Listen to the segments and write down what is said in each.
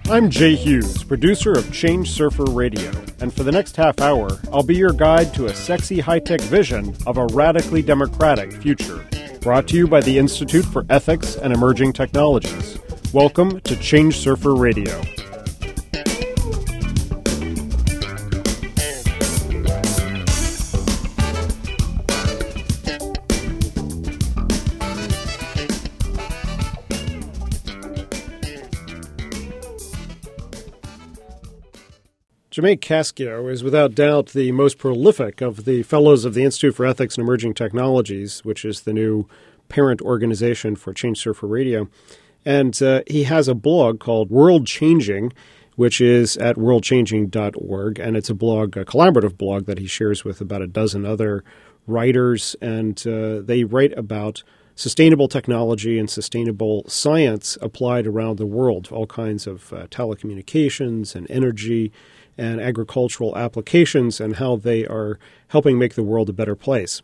I'm Jay Hughes, producer of Change Surfer Radio, and for the next half hour, I'll be your guide to a sexy high-tech vision of a radically democratic future. Brought to you by the Institute for Ethics and Emerging Technologies. Welcome to Change Surfer Radio. Jemay Cascio is without doubt the most prolific of the fellows of the Institute for Ethics and Emerging Technologies, which is the new parent organization for Change Surfer Radio. And he has a blog called World Changing, which is at worldchanging.org. And it's a collaborative blog that he shares with about a dozen other writers. And they write about sustainable technology and sustainable science applied around the world, all kinds of telecommunications and energy and agricultural applications and how they are helping make the world a better place.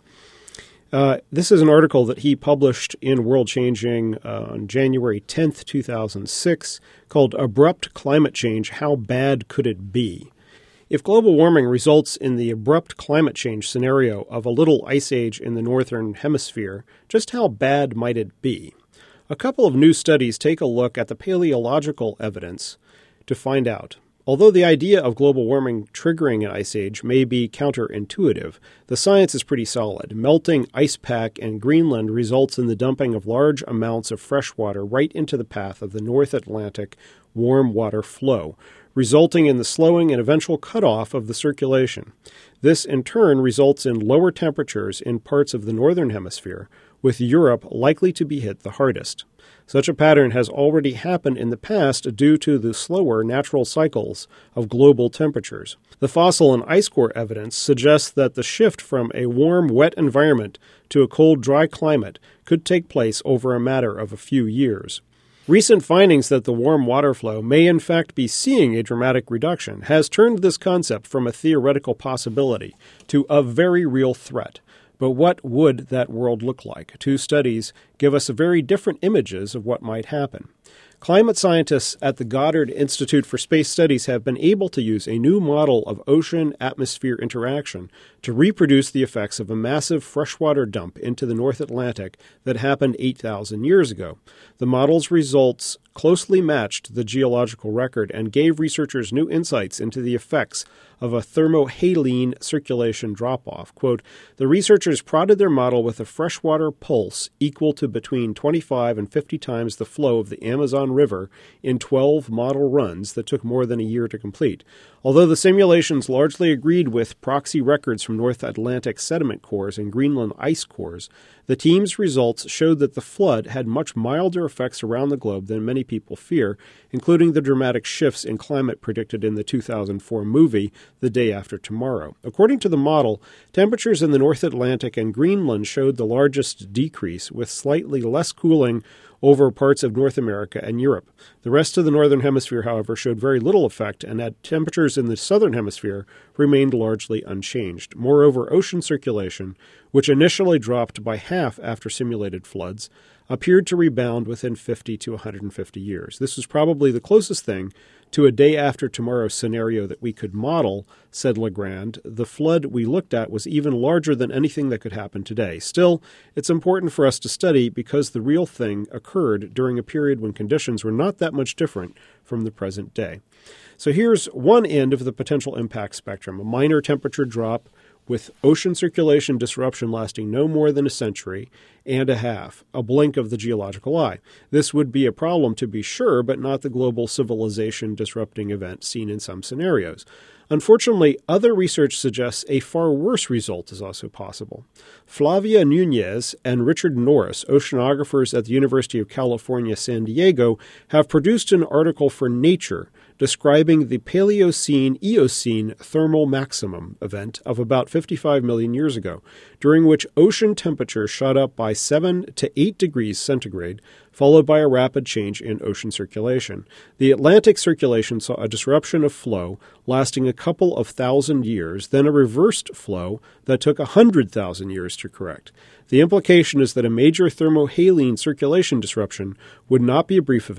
This is an article that he published in World Changing on January 10th, 2006, called Abrupt Climate Change, How Bad Could It Be? If global warming results in the abrupt climate change scenario of a little ice age in the northern hemisphere, just how bad might it be? A couple of new studies take a look at the paleological evidence to find out. Although the idea of global warming triggering an ice age may be counterintuitive, the science is pretty solid. Melting ice pack in Greenland results in the dumping of large amounts of fresh water right into the path of the North Atlantic warm water flow, resulting in the slowing and eventual cutoff of the circulation. This, in turn, results in lower temperatures in parts of the northern hemisphere, with Europe likely to be hit the hardest. Such a pattern has already happened in the past due to the slower natural cycles of global temperatures. The fossil and ice core evidence suggests that the shift from a warm, wet environment to a cold, dry climate could take place over a matter of a few years. Recent findings that the warm water flow may in fact be seeing a dramatic reduction has turned this concept from a theoretical possibility to a very real threat. But what would that world look like? Two studies give us very different images of what might happen. Climate scientists at the Goddard Institute for Space Studies have been able to use a new model of ocean-atmosphere interaction to reproduce the effects of a massive freshwater dump into the North Atlantic that happened 8,000 years ago. The model's results closely matched the geological record and gave researchers new insights into the effects of a thermohaline circulation drop-off. Quote, the researchers prodded their model with a freshwater pulse equal to between 25 and 50 times the flow of the Amazon River in 12 model runs that took more than a year to complete. Although the simulations largely agreed with proxy records from North Atlantic sediment cores and Greenland ice cores, the team's results showed that the flood had much milder effects around the globe than many people fear, including the dramatic shifts in climate predicted in the 2004 movie, The Day After Tomorrow. According to the model, temperatures in the North Atlantic and Greenland showed the largest decrease, with slightly less cooling over parts of North America and Europe. The rest of the Northern Hemisphere, however, showed very little effect, and temperatures in the Southern Hemisphere remained largely unchanged. Moreover, ocean circulation, which initially dropped by half after simulated floods, appeared to rebound within 50 to 150 years. This was probably the closest thing to a day after tomorrow scenario that we could model, said Legrand. The flood we looked at was even larger than anything that could happen today. Still, it's important for us to study because the real thing occurred during a period when conditions were not that much different from the present day. So here's one end of the potential impact spectrum, a minor temperature drop with ocean circulation disruption lasting no more than a century and a half, a blink of the geological eye. This would be a problem to be sure, but not the global civilization disrupting event seen in some scenarios. Unfortunately, other research suggests a far worse result is also possible. Flavia Nunez and Richard Norris, oceanographers at the University of California, San Diego, have produced an article for Nature describing the Paleocene-Eocene thermal maximum event of about 55 million years ago, during which ocean temperature shot up by 7 to 8 degrees centigrade, followed by a rapid change in ocean circulation. The Atlantic circulation saw a disruption of flow lasting a couple of thousand years, then a reversed flow that took 100,000 years to correct. The implication is that a major thermohaline circulation disruption would not be a brief event,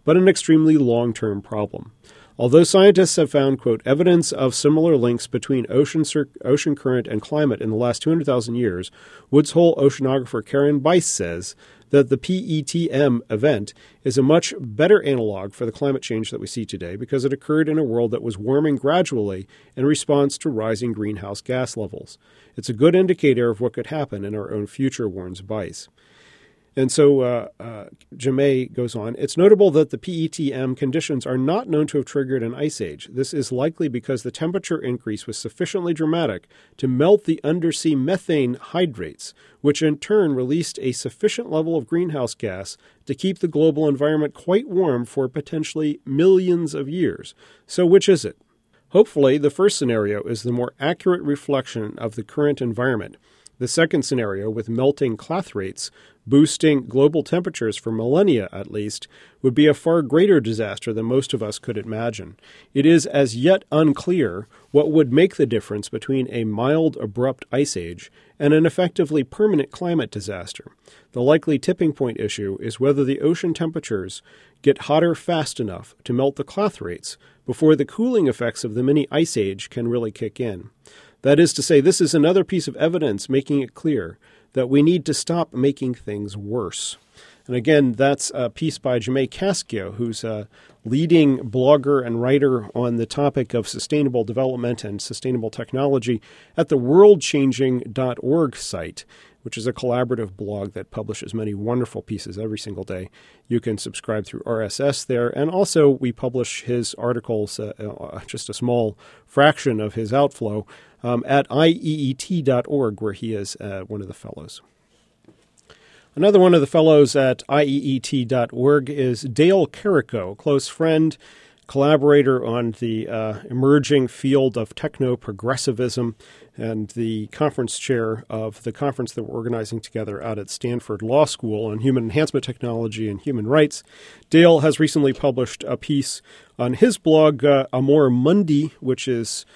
but an extremely long-term problem. Although scientists have found, quote, evidence of similar links between ocean current and climate in the last 200,000 years, Woods Hole oceanographer Karen Bice says that the PETM event is a much better analog for the climate change that we see today because it occurred in a world that was warming gradually in response to rising greenhouse gas levels. It's a good indicator of what could happen in our own future, warns Bice. And so Jaume goes on, it's notable that the PETM conditions are not known to have triggered an ice age. This is likely because the temperature increase was sufficiently dramatic to melt the undersea methane hydrates, which in turn released a sufficient level of greenhouse gas to keep the global environment quite warm for potentially millions of years. So which is it? Hopefully, the first scenario is the more accurate reflection of the current environment. The second scenario, with melting clathrates boosting global temperatures for millennia at least, would be a far greater disaster than most of us could imagine. It is as yet unclear what would make the difference between a mild, abrupt ice age and an effectively permanent climate disaster. The likely tipping point issue is whether the ocean temperatures get hotter fast enough to melt the clathrates before the cooling effects of the mini ice age can really kick in. That is to say, this is another piece of evidence making it clear that we need to stop making things worse. And again, that's a piece by Jaume Cascio, who's a leading blogger and writer on the topic of sustainable development and sustainable technology at the worldchanging.org site, which is a collaborative blog that publishes many wonderful pieces every single day. You can subscribe through RSS there. And also we publish his articles, just a small fraction of his outflow, at IEET.org, where he is one of the fellows. Another one of the fellows at IEET.org is Dale Carrico, a close friend, collaborator on the emerging field of techno-progressivism and the conference chair of the conference that we're organizing together out at Stanford Law School on human enhancement technology and human rights. Dale has recently published a piece on his blog, Amor Mundi, which is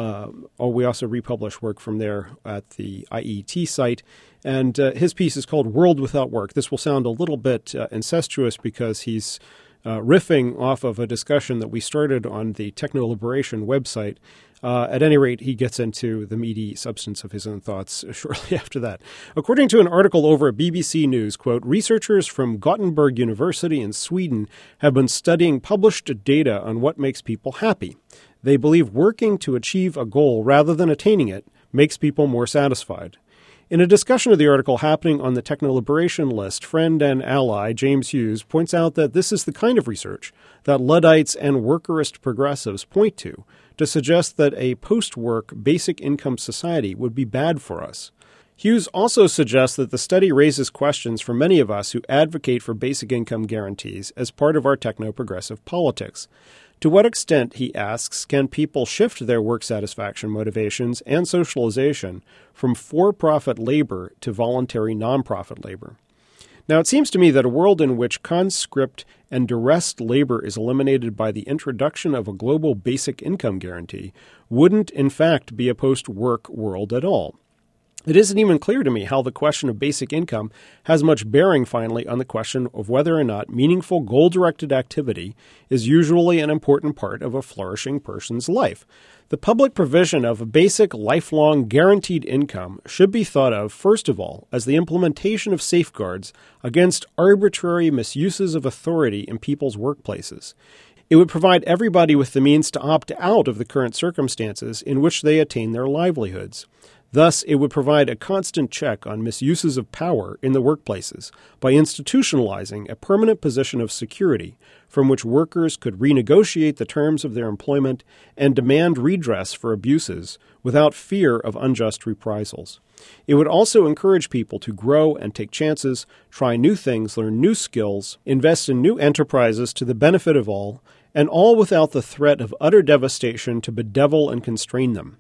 we also republish work from there at the IET site. And his piece is called World Without Work. This will sound a little bit incestuous because he's riffing off of a discussion that we started on the Techno Liberation website. At any rate, he gets into the meaty substance of his own thoughts shortly after that. According to an article over at BBC News, quote, researchers from Gothenburg University in Sweden have been studying published data on what makes people happy. They believe working to achieve a goal rather than attaining it makes people more satisfied. In a discussion of the article happening on the Techno Liberation list, friend and ally James Hughes points out that this is the kind of research that Luddites and workerist progressives point to suggest that a post-work basic income society would be bad for us. Hughes also suggests that the study raises questions for many of us who advocate for basic income guarantees as part of our techno-progressive politics. To what extent, he asks, can people shift their work satisfaction motivations and socialization from for-profit labor to voluntary nonprofit labor? Now, it seems to me that a world in which conscript and duress labor is eliminated by the introduction of a global basic income guarantee wouldn't, in fact, be a post-work world at all. It isn't even clear to me how the question of basic income has much bearing, finally, on the question of whether or not meaningful goal-directed activity is usually an important part of a flourishing person's life. The public provision of a basic, lifelong, guaranteed income should be thought of, first of all, as the implementation of safeguards against arbitrary misuses of authority in people's workplaces. It would provide everybody with the means to opt out of the current circumstances in which they attain their livelihoods. Thus, it would provide a constant check on misuses of power in the workplaces by institutionalizing a permanent position of security from which workers could renegotiate the terms of their employment and demand redress for abuses without fear of unjust reprisals. It would also encourage people to grow and take chances, try new things, learn new skills, invest in new enterprises to the benefit of all without the threat of utter devastation to bedevil and constrain them.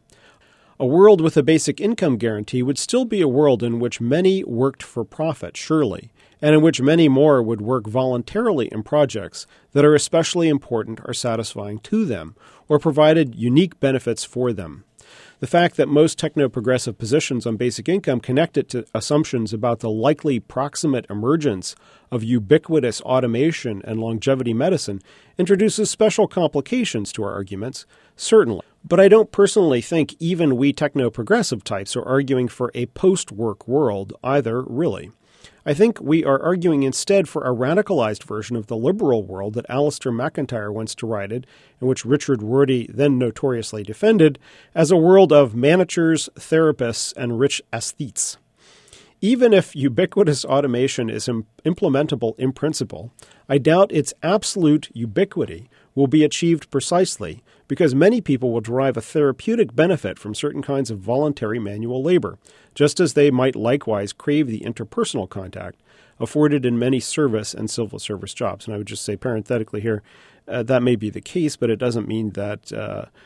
A world with a basic income guarantee would still be a world in which many worked for profit, surely, and in which many more would work voluntarily in projects that are especially important or satisfying to them, or provided unique benefits for them. The fact that most techno-progressive positions on basic income connect it to assumptions about the likely proximate emergence of ubiquitous automation and longevity medicine introduces special complications to our arguments, certainly. But I don't personally think even we techno-progressive types are arguing for a post-work world either, really. I think we are arguing instead for a radicalized version of the liberal world that Alasdair MacIntyre once derided, and which Richard Rorty then notoriously defended, as a world of managers, therapists, and rich aesthetes. Even if ubiquitous automation is implementable in principle, I doubt its absolute ubiquity will be achieved precisely because many people will derive a therapeutic benefit from certain kinds of voluntary manual labor, just as they might likewise crave the interpersonal contact afforded in many service and civil service jobs. And I would just say parenthetically here, that may be the case, but it doesn't mean that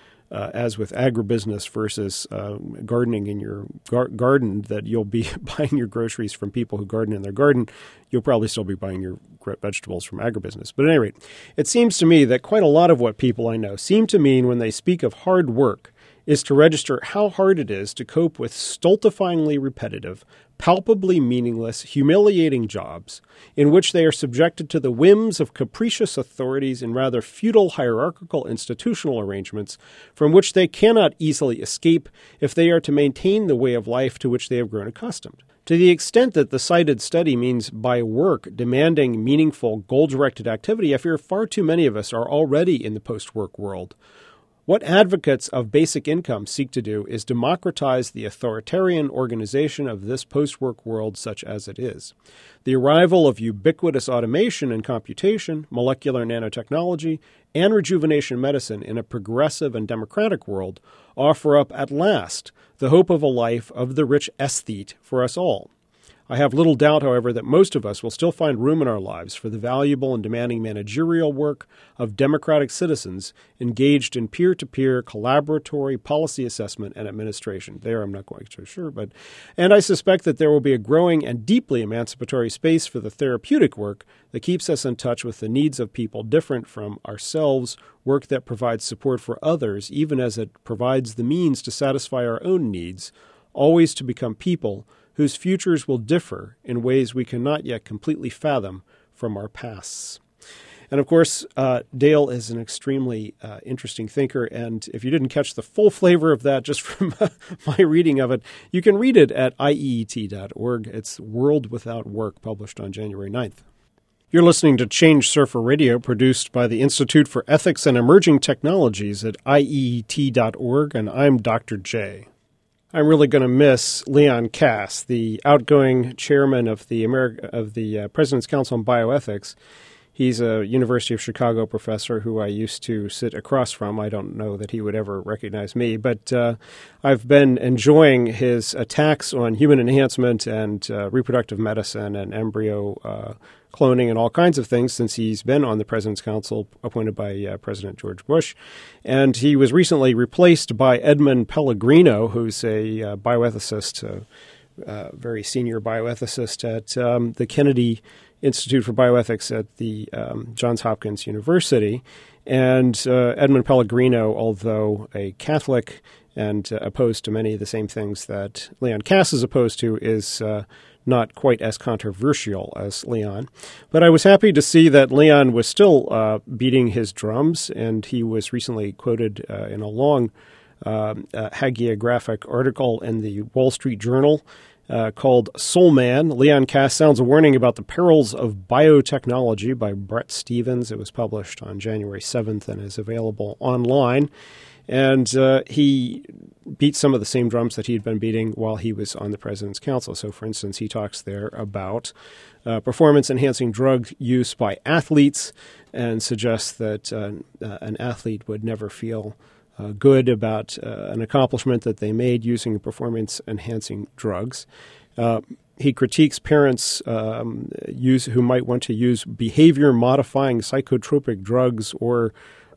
as with agribusiness versus gardening in your garden, that you'll be buying your groceries from people who garden in their garden. You'll probably still be buying your vegetables from agribusiness. But at any rate, it seems to me that quite a lot of what people I know seem to mean when they speak of hard work is to register how hard it is to cope with stultifyingly repetitive, palpably meaningless, humiliating jobs in which they are subjected to the whims of capricious authorities in rather feudal hierarchical institutional arrangements from which they cannot easily escape if they are to maintain the way of life to which they have grown accustomed. To the extent that the cited study means by work demanding meaningful, goal-directed activity, I fear far too many of us are already in the post-work world. What advocates of basic income seek to do is democratize the authoritarian organization of this post-work world such as it is. The arrival of ubiquitous automation and computation, molecular nanotechnology, and rejuvenation medicine in a progressive and democratic world offer up at last the hope of a life of the rich aesthete for us all. I have little doubt, however, that most of us will still find room in our lives for the valuable and demanding managerial work of democratic citizens engaged in peer-to-peer collaboratory policy assessment and administration. There I'm not quite so sure, and I suspect that there will be a growing and deeply emancipatory space for the therapeutic work that keeps us in touch with the needs of people different from ourselves, work that provides support for others, even as it provides the means to satisfy our own needs, always to become people whose futures will differ in ways we cannot yet completely fathom from our pasts. And of course, Dale is an extremely interesting thinker, and if you didn't catch the full flavor of that just from my reading of it, you can read it at IEET.org. It's World Without Work, published on January 9th. You're listening to Change Surfer Radio, produced by the Institute for Ethics and Emerging Technologies at IEET.org, and I'm Dr. J. I'm really going to miss Leon Kass, the outgoing chairman of the President's Council on Bioethics. He's a University of Chicago professor who I used to sit across from. I don't know that he would ever recognize me, but I've been enjoying his attacks on human enhancement and reproductive medicine and embryo cloning and all kinds of things since he's been on the President's Council appointed by President George Bush. And he was recently replaced by Edmund Pellegrino, who's a bioethicist, very senior bioethicist at the Kennedy Institute for Bioethics at the Johns Hopkins University. And Edmund Pellegrino, although a Catholic and opposed to many of the same things that Leon Kass is opposed to, is not quite as controversial as Leon. But I was happy to see that Leon was still beating his drums, and he was recently quoted in a long hagiographic article in the Wall Street Journal called Soul Man. Leon Kass sounds a warning about the perils of biotechnology by Bret Stephens. It was published on January 7th and is available online. And he beat some of the same drums that he had been beating while he was on the President's Council. So, for instance, he talks there about performance-enhancing drug use by athletes and suggests that an athlete would never feel good about an accomplishment that they made using performance-enhancing drugs. He critiques parents who might want to use behavior-modifying psychotropic drugs or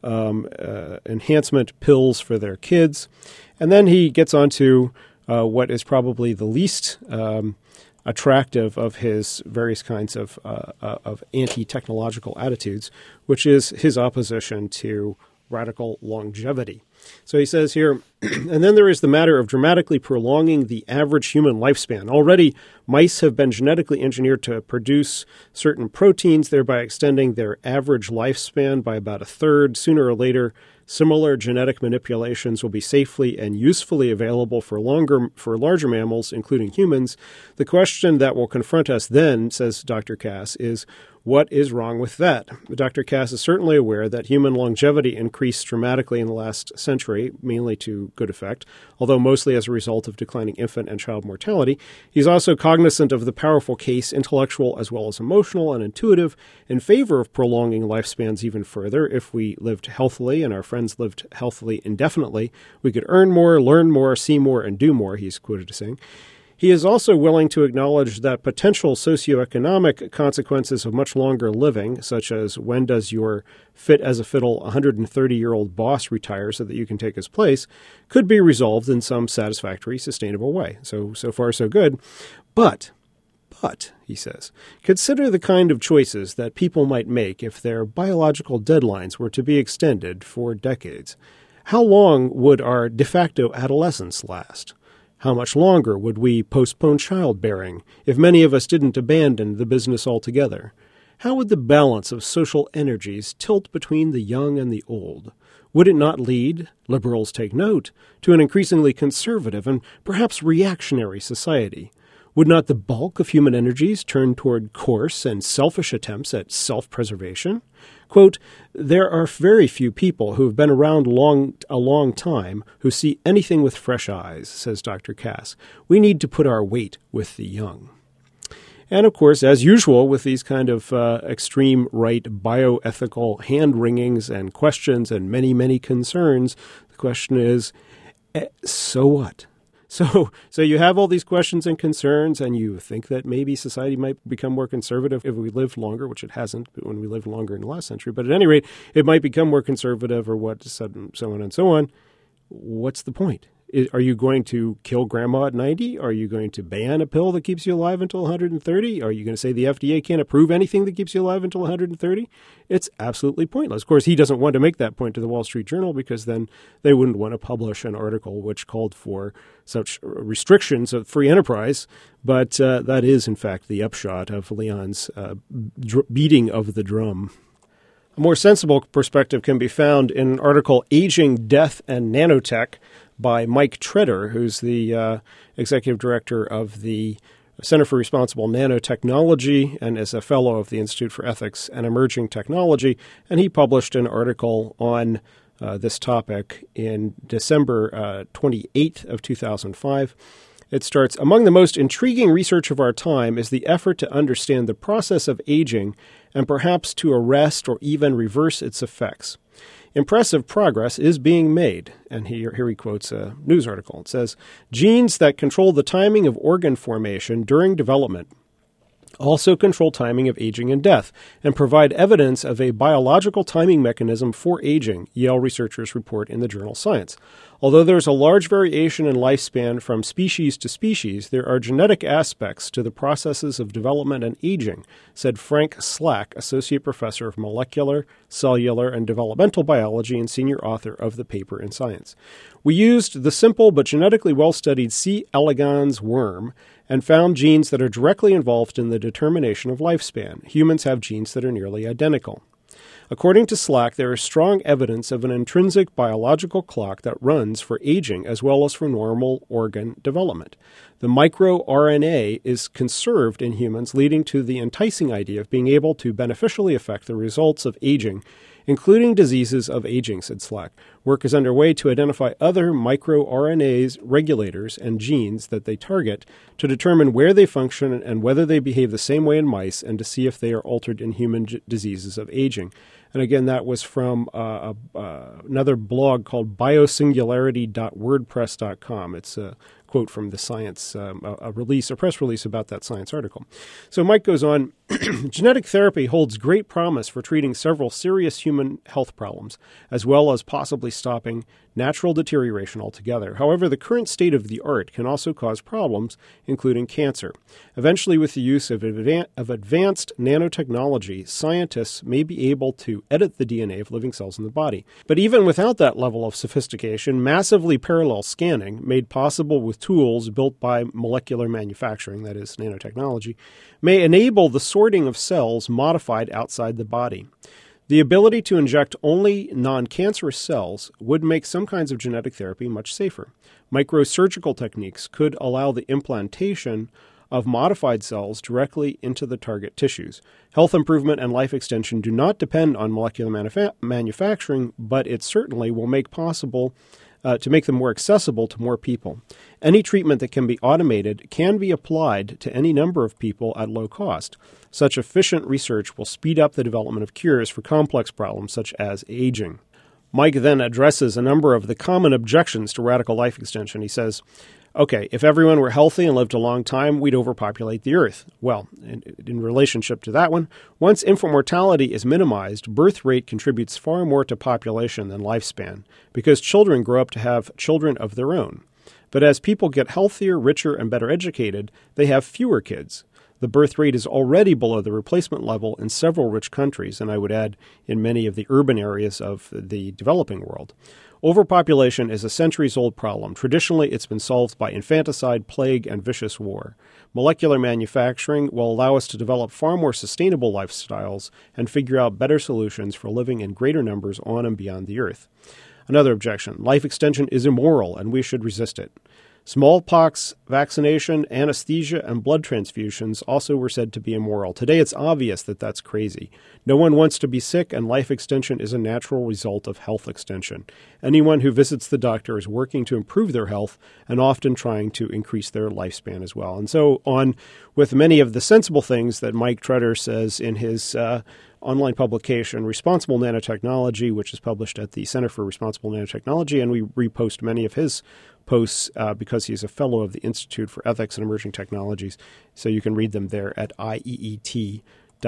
enhancement pills for their kids. And then he gets on to what is probably the least attractive of his various kinds of anti-technological attitudes, which is his opposition to radical longevity. So he says here, and then there is the matter of dramatically prolonging the average human lifespan. Already, mice have been genetically engineered to produce certain proteins, thereby extending their average lifespan by about a third. Sooner or later, similar genetic manipulations will be safely and usefully available for larger mammals, including humans. The question that will confront us then, says Dr. Cass, is what is wrong with that? Dr. Cass is certainly aware that human longevity increased dramatically in the last century, mainly to good effect, although mostly as a result of declining infant and child mortality. He's also cognizant of the powerful case, intellectual as well as emotional and intuitive, in favor of prolonging lifespans even further. If we lived healthily and our friends lived healthily indefinitely, we could earn more, learn more, see more, and do more, he's quoted as saying. He is also willing to acknowledge that potential socioeconomic consequences of much longer living, such as when does your fit as a fiddle 130-year-old boss retire so that you can take his place, could be resolved in some satisfactory, sustainable way. So far, so good. But, he says, consider the kind of choices that people might make if their biological deadlines were to be extended for decades. How long would our de facto adolescence last? How much longer would we postpone childbearing if many of us didn't abandon the business altogether? How would the balance of social energies tilt between the young and the old? Would it not lead, liberals take note, to an increasingly conservative and perhaps reactionary society? Would not the bulk of human energies turn toward coarse and selfish attempts at self-preservation? Quote, there are very few people who have been around a long time who see anything with fresh eyes, says Dr. Cass. We need to put our weight with the young. And, of course, as usual with these kind of extreme right bioethical hand-wringings and questions and many, many concerns, the question is, so what? So you have all these questions and concerns, and you think that maybe society might become more conservative if we lived longer, which it hasn't when we lived longer in the last century. But at any rate, it might become more conservative or what, so on and so on. What's the point? Are you going to kill grandma at 90? Are you going to ban a pill that keeps you alive until 130? Are you going to say the FDA can't approve anything that keeps you alive until 130? It's absolutely pointless. Of course, he doesn't want to make that point to the Wall Street Journal because then they wouldn't want to publish an article which called for such restrictions of free enterprise. But that is, in fact, the upshot of Leon's beating of the drum. A more sensible perspective can be found in an article, Aging, Death, and Nanotech, by Mike Tretter, who's the executive director of the Center for Responsible Nanotechnology and is a fellow of the Institute for Ethics and Emerging Technology. And he published an article on this topic in December 28th of 2005. It starts, among the most intriguing research of our time is the effort to understand the process of aging and perhaps to arrest or even reverse its effects. Impressive progress is being made. And here he quotes a news article. It says, genes that control the timing of organ formation during development also control timing of aging and death and provide evidence of a biological timing mechanism for aging, Yale researchers report in the journal Science. Although there is a large variation in lifespan from species to species, there are genetic aspects to the processes of development and aging, said Frank Slack, associate professor of molecular, cellular, and developmental biology and senior author of the paper in Science. We used the simple but genetically well-studied C. elegans worm and found genes that are directly involved in the determination of lifespan. Humans have genes that are nearly identical. According to Slack, there is strong evidence of an intrinsic biological clock that runs for aging as well as for normal organ development. The microRNA is conserved in humans, leading to the enticing idea of being able to beneficially affect the results of aging, including diseases of aging, said Slack. Work is underway to identify other microRNAs, regulators, and genes that they target to determine where they function and whether they behave the same way in mice and to see if they are altered in human diseases of aging. And again, that was from another blog called biosingularity.wordpress.com. It's a quote from the Science, a press release about that Science article. So Mike goes on, genetic therapy holds great promise for treating several serious human health problems, as well as possibly stopping natural deterioration altogether. However, the current state of the art can also cause problems, including cancer. Eventually, with the use of advanced nanotechnology, scientists may be able to edit the DNA of living cells in the body. But even without that level of sophistication, massively parallel scanning, made possible with tools built by molecular manufacturing, that is, nanotechnology, may enable the sorting of cells modified outside the body. The ability to inject only non-cancerous cells would make some kinds of genetic therapy much safer. Microsurgical techniques could allow the implantation of modified cells directly into the target tissues. Health improvement and life extension do not depend on molecular manufacturing, but it certainly will make possible to make them more accessible to more people. Any treatment that can be automated can be applied to any number of people at low cost. Such efficient research will speed up the development of cures for complex problems such as aging. Mike then addresses a number of the common objections to radical life extension. He says, okay, if everyone were healthy and lived a long time, we'd overpopulate the earth. Well, in relationship to that one, once infant mortality is minimized, birth rate contributes far more to population than lifespan, because children grow up to have children of their own. But as people get healthier, richer, and better educated, they have fewer kids. The birth rate is already below the replacement level in several rich countries, and I would add in many of the urban areas of the developing world. Overpopulation is a centuries-old problem. Traditionally, it's been solved by infanticide, plague, and vicious war. Molecular manufacturing will allow us to develop far more sustainable lifestyles and figure out better solutions for living in greater numbers on and beyond the earth. Another objection: life extension is immoral, and we should resist it. Smallpox vaccination, anesthesia, and blood transfusions also were said to be immoral. Today, it's obvious that that's crazy. No one wants to be sick, and life extension is a natural result of health extension. Anyone who visits the doctor is working to improve their health and often trying to increase their lifespan as well. And so on with many of the sensible things that Mike Tretter says in his online publication, Responsible Nanotechnology, which is published at the Center for Responsible Nanotechnology, and we repost many of his posts because he's a fellow of the Institute for Ethics and Emerging Technologies. So you can read them there at IEET.org.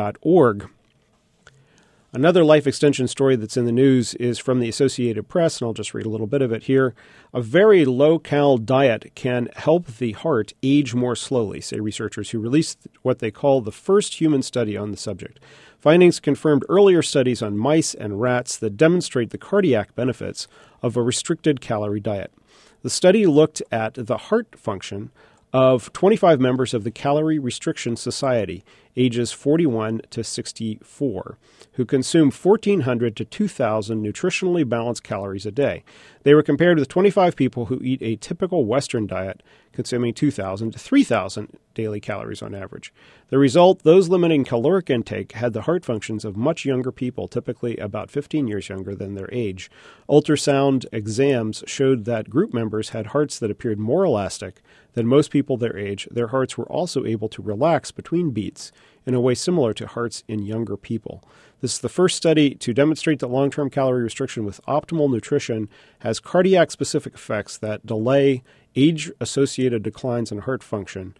Another life extension story that's in the news is from the Associated Press, and I'll just read a little bit of it here. A very low-cal diet can help the heart age more slowly, say researchers who released what they call the first human study on the subject. Findings confirmed earlier studies on mice and rats that demonstrate the cardiac benefits of a restricted calorie diet. The study looked at the heart function of 25 members of the Calorie Restriction Society, ages 41 to 64, who consume 1,400 to 2,000 nutritionally balanced calories a day. They were compared with 25 people who eat a typical Western diet, consuming 2,000 to 3,000 daily calories on average. The result, those limiting caloric intake had the heart functions of much younger people, typically about 15 years younger than their age. Ultrasound exams showed that group members had hearts that appeared more elastic than most people their age. Their hearts were also able to relax between beats in a way similar to hearts in younger people. This is the first study to demonstrate that long-term calorie restriction with optimal nutrition has cardiac-specific effects that delay age-associated declines in heart function,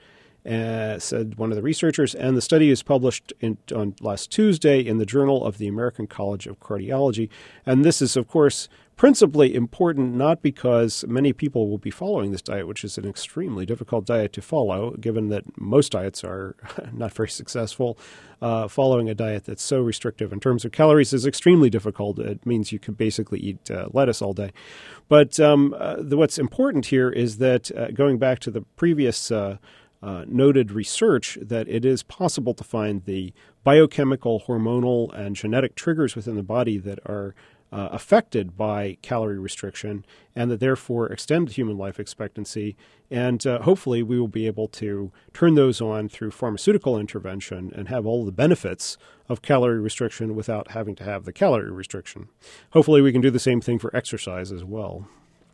said one of the researchers. And the study is published on last Tuesday in the Journal of the American College of Cardiology. And this is, of course, principally important not because many people will be following this diet, which is an extremely difficult diet to follow, given that most diets are not very successful. Following a diet that's so restrictive in terms of calories is extremely difficult. It means you can basically eat lettuce all day. But what's important here is that going back to the previous noted research, that it is possible to find the biochemical, hormonal, and genetic triggers within the body that are affected by calorie restriction and that therefore extend human life expectancy. And hopefully we will be able to turn those on through pharmaceutical intervention and have all the benefits of calorie restriction without having to have the calorie restriction. Hopefully we can do the same thing for exercise as well.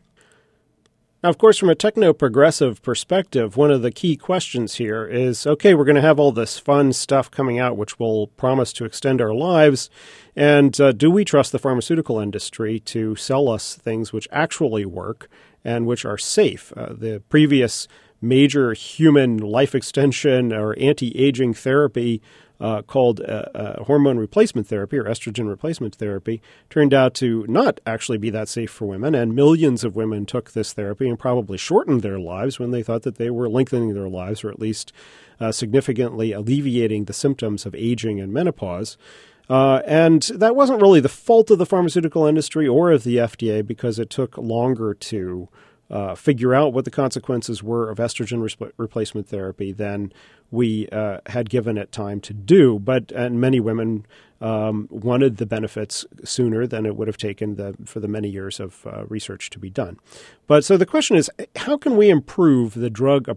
Now, of course, from a techno-progressive perspective, one of the key questions here is, okay, we're going to have all this fun stuff coming out which will promise to extend our lives, and do we trust the pharmaceutical industry to sell us things which actually work and which are safe? The previous major human life extension or anti-aging therapy called hormone replacement therapy or estrogen replacement therapy turned out to not actually be that safe for women, and millions of women took this therapy and probably shortened their lives when they thought that they were lengthening their lives or at least significantly alleviating the symptoms of aging and menopause. And that wasn't really the fault of the pharmaceutical industry or of the FDA because it took longer to figure out what the consequences were of estrogen replacement therapy than we had given it time to do. And many women wanted the benefits sooner than it would have taken for the many years of research to be done. But so the question is, how can we improve the drug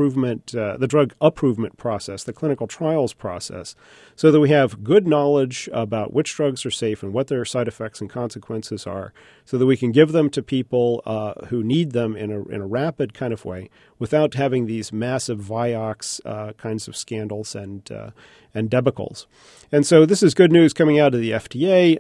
approvement process, the clinical trials process, so that we have good knowledge about which drugs are safe and what their side effects and consequences are, so that we can give them to people who need them in a rapid kind of way without having these massive Vioxx kinds of scandals and debacles. And so this is good news coming out of the FDA.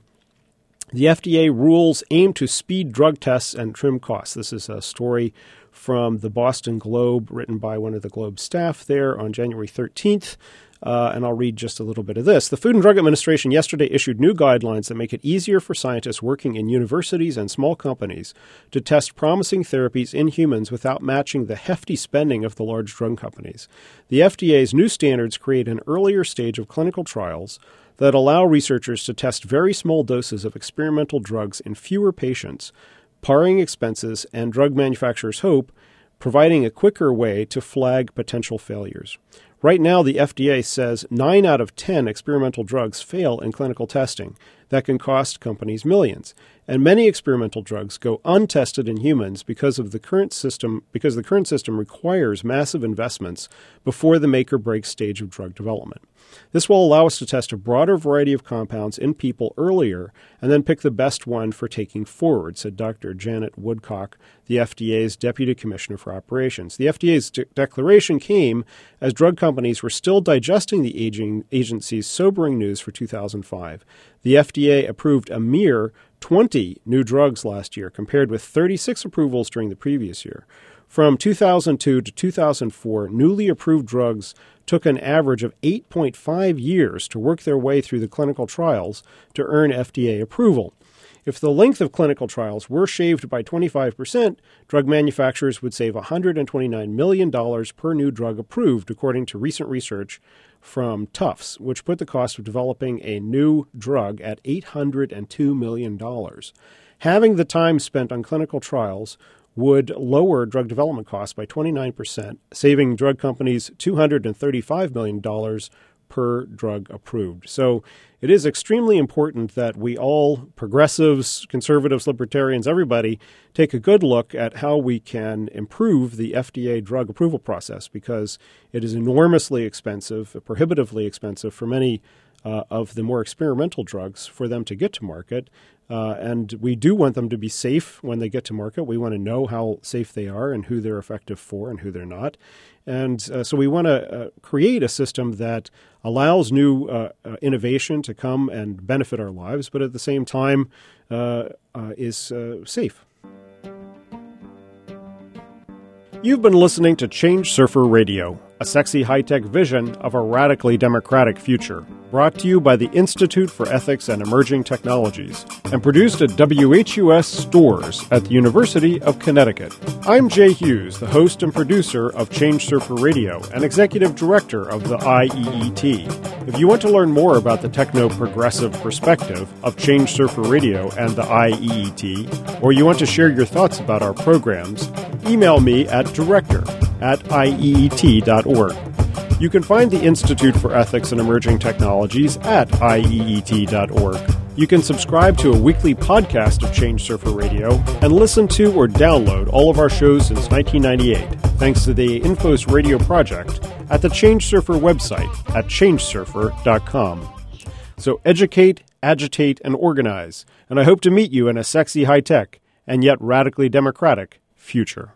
The FDA rules aim to speed drug tests and trim costs. This is a story from the Boston Globe written by one of the Globe staff there on January 13th. And I'll read just a little bit of this. The Food and Drug Administration yesterday issued new guidelines that make it easier for scientists working in universities and small companies to test promising therapies in humans without matching the hefty spending of the large drug companies. The FDA's new standards create an earlier stage of clinical trials that allow researchers to test very small doses of experimental drugs in fewer patients, paring expenses and drug manufacturers' hope, providing a quicker way to flag potential failures. Right now, the FDA says 9 out of 10 experimental drugs fail in clinical testing. That can cost companies millions. And many experimental drugs go untested in humans because the current system requires massive investments before the make-or-break stage of drug development. This will allow us to test a broader variety of compounds in people earlier and then pick the best one for taking forward, said Dr. Janet Woodcock, the FDA's Deputy Commissioner for Operations. The FDA's declaration came as drug companies were still digesting the agency's sobering news for 2005. The FDA approved a mere 20 new drugs last year, compared with 36 approvals during the previous year. From 2002 to 2004, newly approved drugs took an average of 8.5 years to work their way through the clinical trials to earn FDA approval. If the length of clinical trials were shaved by 25%, drug manufacturers would save $129 million per new drug approved, according to recent research from Tufts, which put the cost of developing a new drug at $802 million. Having the time spent on clinical trials would lower drug development costs by 29%, saving drug companies $235 million per drug approved. So it is extremely important that we all, progressives, conservatives, libertarians, everybody, take a good look at how we can improve the FDA drug approval process, because it is enormously expensive, prohibitively expensive for many of the more experimental drugs for them to get to market. And we do want them to be safe when they get to market. We want to know how safe they are and who they're effective for and who they're not. And so we want to create a system that allows new innovation to come and benefit our lives, but at the same time is safe. You've been listening to Change Surfer Radio, a sexy high-tech vision of a radically democratic future, brought to you by the Institute for Ethics and Emerging Technologies, and produced at WHUS Stores at the University of Connecticut. I'm Jay Hughes, the host and producer of Change Surfer Radio and executive director of the IEET. If you want to learn more about the techno-progressive perspective of Change Surfer Radio and the IEET, or you want to share your thoughts about our programs, email me at director@ieet.org. You can find the Institute for Ethics and Emerging Technologies at ieet.org. You can subscribe to a weekly podcast of Change Surfer Radio and listen to or download all of our shows since 1998, thanks to the Infos Radio Project at the Change Surfer website at changesurfer.com. So educate, agitate, and organize, and I hope to meet you in a sexy, high-tech, and yet radically democratic future.